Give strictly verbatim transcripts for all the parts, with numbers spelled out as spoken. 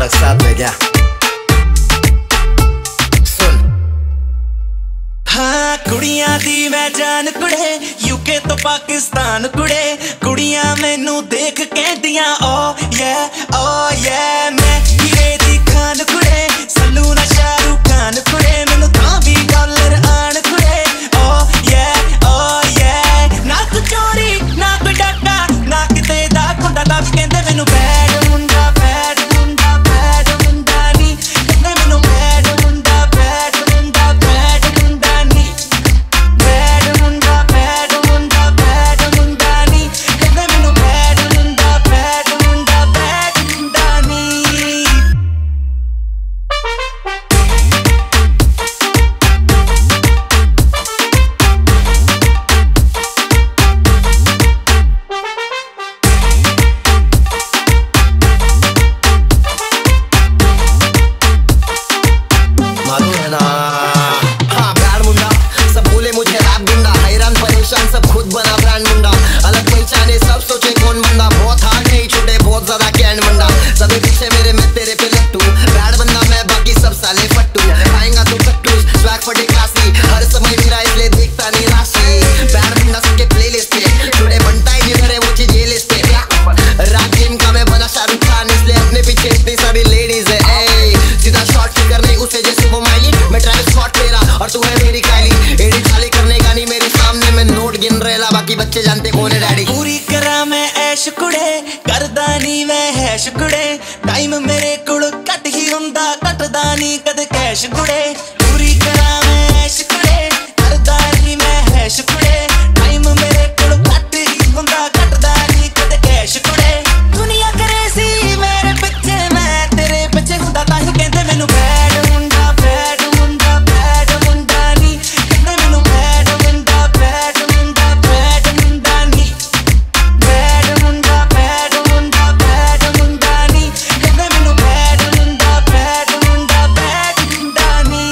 मानक साथ में क्या सुन। हाँ कुड़ियां दी मैं जान कुड़े, यूके तो पाकिस्तान कुड़े, कुड़ियां मैनू देख कहदियां ओ ये ओ ये मैं हीरे दी खान कुड़े, सल्लू ना शाहरुख खान कुड़े, मैनू तां भी डॉलर आन कुड़े ओ ये ओ ये ना तू चोरी ना कोई डाका ना किते दा खुंडा दस कहंदे मैनू बैड मुंडा बैड मुंडा बैड मुंडा नी कहंदे मैनू बैड मुंडा बैड मुंडा बैड मुंडा नी बैड मुंडा बैड मुंडा बैड मुंडा नी कहंदे मैनू बैड मुंडा बैड मुंडा बैड मुंडा नी। मालूम है ना हाँ ब्रांड मुंडा सब बोले मुझे रैप गुंडा, हैरान परेशान सब खुद बना ब्रांड मुंडा, अलग पहचाने सब सोचे कौन बंदा, बहुत हार्ड नहीं छूटे बहुत ज्यादा कैंड बंदा, सभी पीछे मेरे मैं तेरे पे लट्टू, ब्रांड बंदा मैं बाकी सब साले फट्टू, आएगा तू कट्टू स्वैग फटे क्लासी, हर समय मेरा इसलिए देखता नहीं राशि, ब्रांड बंदा सबके प्लेलिस्ट पे जुड़े बनता है जिधर है वो चीज ये लिस्ट पे, रात गेम का मैं बना शाहरुख खान इसलिए अपने पीछे इतनी सारी लेडीज है, ए सीधा शॉट फिगर नहीं उसे जैसे वो माइली, मैं ट्रैविस स्कॉट तेरा और तू है मेरी काइली, एडिट खाली करने का नहीं मेरे सामने मैं नोट गिन रेला, बाकी बच्चे जानते कौन है डैडी। पूरी करा मैं ऐश कुड़े, करदा नी मैं हैश कुड़े, टाइम मेरे कोल घट ही हुंदा घटदा नी कद कैश कुड़े, पूरी करा मैं ऐश कुड़े, करदा नी मैं हैश कुड़े, टाइम मेरे कोल घट ही हुंदा घटदा नी कद कैश कुड़े, दुनिया करे सी मेरे पिछे मैं तेरे पिछे हुंदा तां ही कहंदे मैनू बैड मुंडा बैड मुंडा बैड मुंडा नी कहंदे मैनू बैड मुंडा बैड मुंडा बैड मुंडा नी बैड मुंडा बैड मुंडा बैड मुंडा नी कहंदे मैनू बैड मुंडा बैड मुंडा बैड मुंडा नी।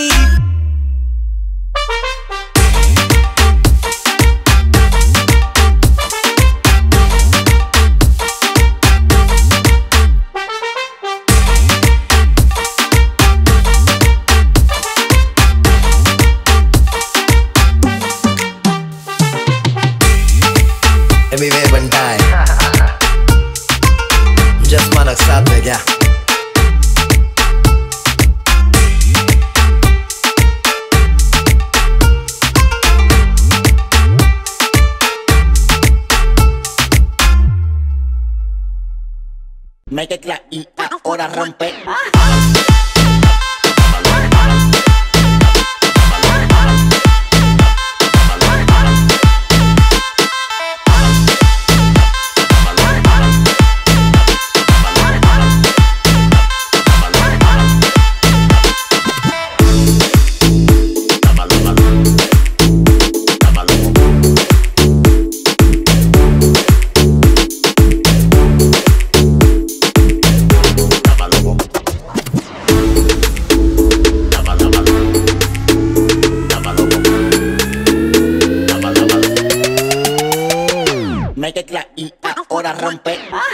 एवरीवेयर बनता है जस्ट मानक साथ में क्या Me tecla y ahora rompe. Me tecla y ahora rompe.